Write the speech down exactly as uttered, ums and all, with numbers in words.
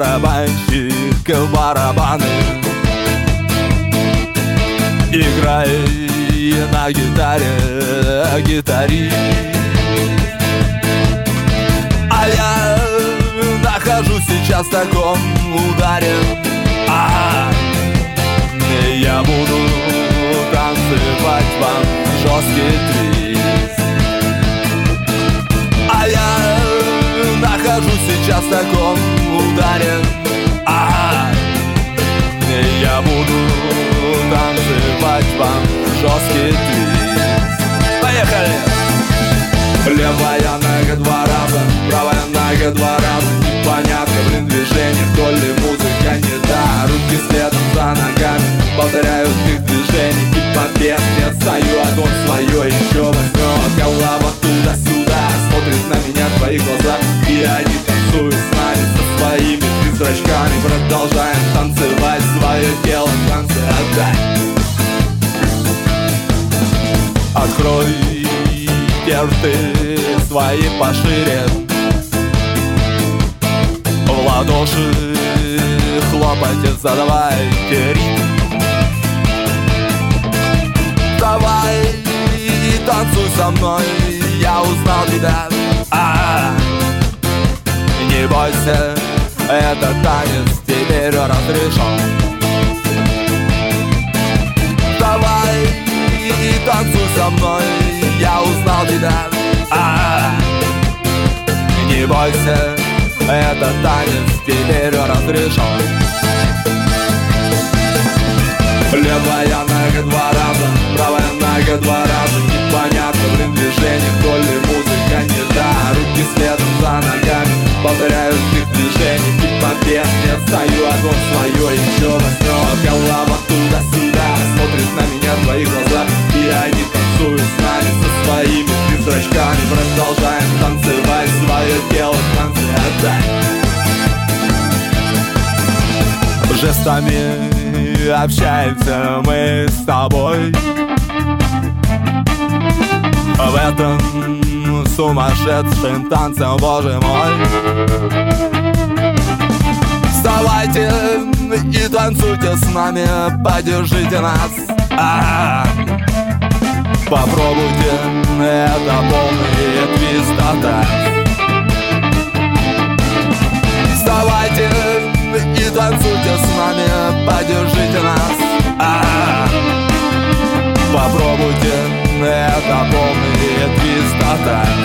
барабанщик в барабаны, играй на гитаре гитарист. А я нахожусь сейчас в таком ударе, а я буду танцевать вам жесткий твист. А я нахожусь сейчас в таком ударе, а я буду танцевать вам жесткий твист. Поехали! Левая нога два раза, правая нога два раза. Непонятно, блин, движение, то ли музыка не та. Руки следом за ногами, повторяют их движения. Типа пес, не отстаю, а он свое еще возьмет. Голова туда-сюда, смотрит на меня твои глаза, и они танцуют с нами, со своими призрачками. Продолжаем танцевать, свое тело в танце отдай. Открой рты свои пошире, в ладоши хлопайте, задавайте ритм. Давай танцуй со мной, я узнал тебя. А-а-а. Не бойся, этот танец теперь разрешен. Давай танцуй со мной, я узнал тебя. А-а-а. Не бойся, этот танец теперь разрешен. Левая нога два раза, правая нога два раза. Непонятно, блин, движение, то ли музыка не та. Руки следом за ногами, повторяют их движения. Типа пес, не отстаю, а он свое еще возьмет. Голова туда-сюда, смотрит на меня твои глаза, и они танцуют с нами, со своими призрачками. Продолжаем танцевать, свое тело в танце отдай. Жестами общаемся мы с тобой в этом сумасшедшем танце, боже мой. Вставайте и танцуйте с нами, поддержите нас. А-а-а. Попробуйте, это полный твист атак. Вставайте и танцуйте с нами, поддержите нас. А-а-а. Попробуйте, это полный твист атак.